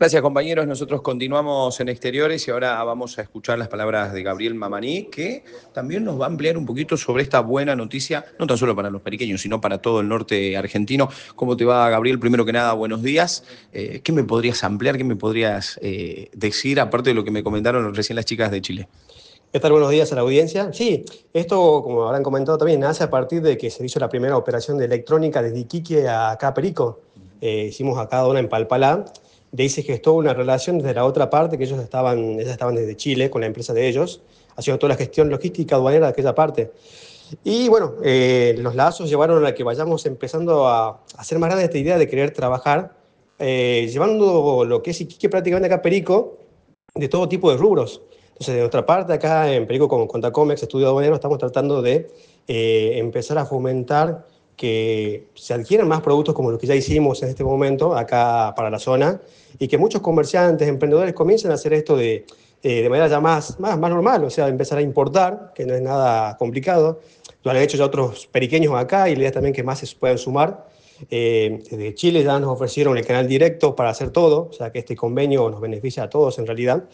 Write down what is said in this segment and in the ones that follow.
Gracias, compañeros. Nosotros continuamos en Exteriores y ahora vamos a escuchar las palabras de Gabriel Mamaní, que también nos va a ampliar un poquito sobre esta buena noticia, no tan solo para los periqueños, sino para todo el norte argentino. ¿Cómo te va, Gabriel? Primero que nada, buenos días. ¿Qué me podrías ampliar? ¿Qué me podrías decir, aparte de lo que me comentaron recién las chicas de Chile? ¿Qué tal? Buenos días a la audiencia. Sí, esto, como habrán comentado también, nace a partir de que se hizo la primera operación de electrónica desde Iquique a acá a Perico. Hicimos acá una en Palpalá. De ahí se gestó una relación desde la otra parte, que ellas estaban desde Chile con la empresa de ellos, haciendo toda la gestión logística aduanera de aquella parte. Y bueno, los lazos llevaron a que vayamos empezando a hacer más grande esta idea de querer trabajar, llevando lo que es Iquique prácticamente acá a Perico, de todo tipo de rubros. Entonces, de nuestra parte, acá en Perico con Tacomex, Estudio Aduanero, estamos tratando de empezar a fomentar que se adquieran más productos como los que ya hicimos en este momento acá para la zona y que muchos comerciantes, emprendedores comiencen a hacer esto de manera ya más normal, o sea, empezar a importar, que no es nada complicado. Lo han hecho ya otros periqueños acá y la idea es también que más se puedan sumar. Desde Chile ya nos ofrecieron el canal directo para hacer todo, o sea que este convenio nos beneficia a todos en realidad.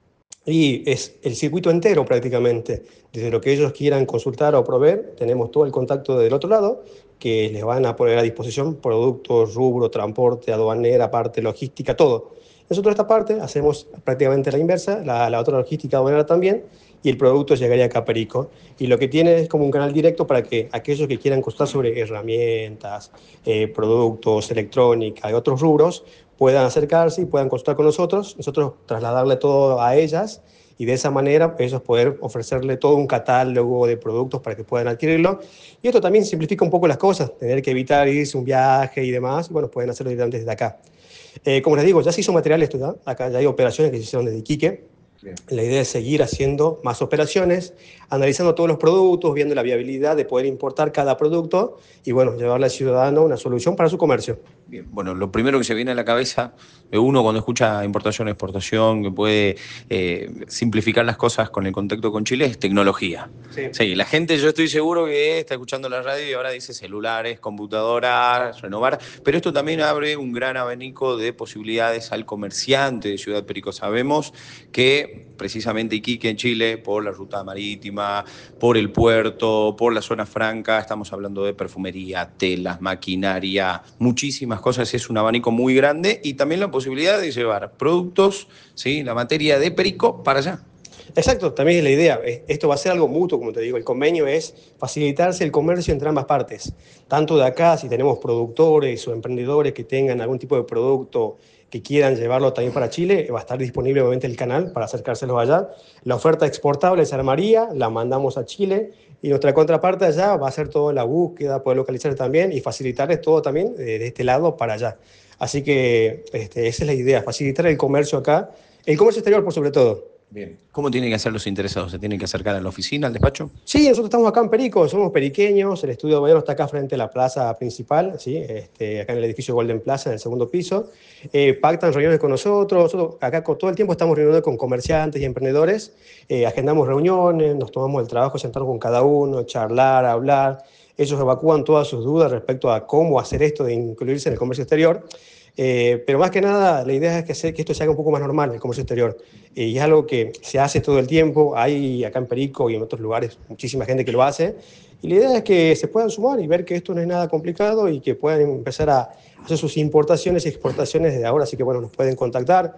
Y es el circuito entero prácticamente, desde lo que ellos quieran consultar o proveer, tenemos todo el contacto del otro lado, que les van a poner a disposición productos, rubro, transporte, aduanera, parte logística, todo. Nosotros esta parte hacemos prácticamente la inversa, la otra logística aduanera también, y el producto llegaría acá a Perico. Y lo que tiene es como un canal directo para que aquellos que quieran consultar sobre herramientas, productos, electrónica y otros rubros, puedan acercarse y puedan consultar con nosotros trasladarle todo a ellas y de esa manera ellos poder ofrecerle todo un catálogo de productos para que puedan adquirirlo. Y esto también simplifica un poco las cosas, tener que evitar irse un viaje y demás, y bueno, pueden hacerlo directamente desde acá. Como les digo, ya se hizo material esto, ¿ya? Acá ya hay operaciones que se hicieron desde Iquique. Bien. La idea es seguir haciendo más operaciones, analizando todos los productos, viendo la viabilidad de poder importar cada producto y bueno, llevarle al ciudadano una solución para su comercio. Bien, bueno, lo primero que se viene a la cabeza de uno cuando escucha importación, exportación, que puede simplificar las cosas con el contacto con Chile, es tecnología. Sí. Sí, la gente yo estoy seguro que está escuchando la radio y ahora dice celulares, computadoras, renovar, pero esto también abre un gran abanico de posibilidades al comerciante de Ciudad Perico. Sabemos que precisamente Iquique en Chile, por la ruta marítima, por el puerto, por la zona franca, estamos hablando de perfumería, telas, maquinaria, muchísimas cosas, es un abanico muy grande y también la posibilidad de llevar productos, ¿sí? La materia de Perico para allá. Exacto, también es la idea. Esto va a ser algo mutuo, como te digo. El convenio es facilitarse el comercio entre ambas partes. Tanto de acá, si tenemos productores o emprendedores que tengan algún tipo de producto que quieran llevarlo también para Chile, va a estar disponible obviamente el canal para acercárselos allá. La oferta exportable se armaría, la mandamos a Chile y nuestra contraparte allá va a hacer toda la búsqueda, poder localizar también y facilitarles todo también de este lado para allá. Así que esa es la idea, facilitar el comercio acá, el comercio exterior por sobre todo. Bien. ¿Cómo tienen que hacer los interesados? ¿Se tienen que acercar a la oficina, al despacho? Sí, nosotros estamos acá en Perico, somos periqueños, el estudio de gobierno está acá frente a la plaza principal, ¿sí? Acá en el edificio Golden Plaza, en el segundo piso. Pactan reuniones con nosotros acá todo el tiempo estamos reuniendo con comerciantes y emprendedores, agendamos reuniones, nos tomamos el trabajo de sentarnos con cada uno, charlar, hablar. Ellos evacúan todas sus dudas respecto a cómo hacer esto de incluirse en el comercio exterior. Pero más que nada, la idea es que esto se haga un poco más normal, el comercio exterior. Y es algo que se hace todo el tiempo. Hay acá en Perico y en otros lugares muchísima gente que lo hace. Y la idea es que se puedan sumar y ver que esto no es nada complicado y que puedan empezar a hacer sus importaciones y exportaciones desde ahora. Así que bueno, nos pueden contactar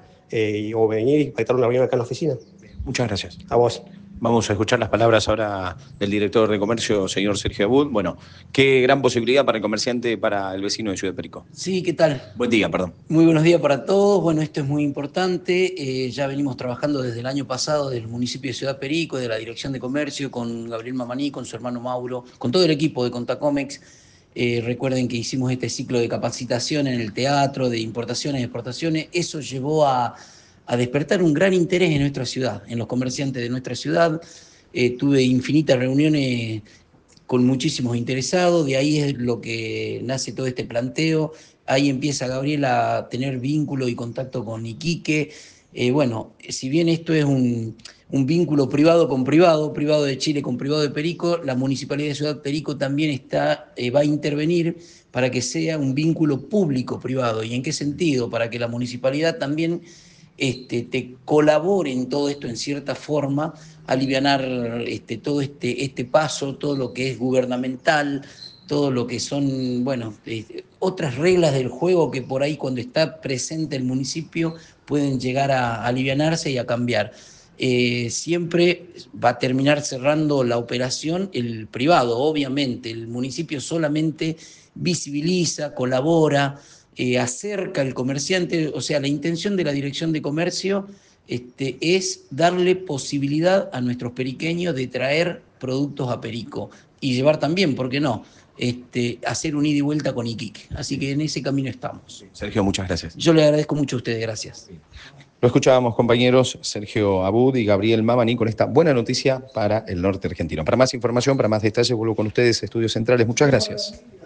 o venir y pactar una reunión acá en la oficina. Muchas gracias. A vos. Vamos a escuchar las palabras ahora del director de comercio, señor Sergio Abud. Bueno, qué gran posibilidad para el comerciante, para el vecino de Ciudad Perico. Sí, ¿qué tal? Buen día, perdón. Muy buenos días para todos. Bueno, esto es muy importante. Ya venimos trabajando desde el año pasado del municipio de Ciudad Perico, de la Dirección de Comercio, con Gabriel Mamaní, con su hermano Mauro, con todo el equipo de Contacomex. Recuerden que hicimos este ciclo de capacitación en el teatro, de importaciones y exportaciones. Eso llevó a despertar un gran interés en nuestra ciudad, en los comerciantes de nuestra ciudad. Tuve infinitas reuniones con muchísimos interesados, de ahí es lo que nace todo este planteo. Ahí empieza Gabriel a tener vínculo y contacto con Iquique, Bueno, si bien esto es un vínculo privado con privado, privado de Chile con privado de Perico, la Municipalidad de Ciudad Perico también va a intervenir para que sea un vínculo público-privado. ¿Y en qué sentido? Para que la municipalidad también te colabore en todo esto en cierta forma, alivianar todo este paso, todo lo que es gubernamental, todo lo que son, bueno, otras reglas del juego que por ahí cuando está presente el municipio pueden llegar a alivianarse y a cambiar. Siempre va a terminar cerrando la operación el privado, obviamente. El municipio solamente visibiliza, colabora, acerca al comerciante. O sea, la intención de la Dirección de Comercio es darle posibilidad a nuestros periqueños de traer productos a Perico y llevar también, ¿por qué no?, hacer un ida y vuelta con Iquique. Así que en ese camino estamos. Sergio, muchas gracias. Yo le agradezco mucho a ustedes, gracias. Lo escuchábamos, compañeros, Sergio Abud y Gabriel Mamani con esta buena noticia para el norte argentino. Para más información, para más detalles, vuelvo con ustedes a Estudios Centrales. Muchas gracias.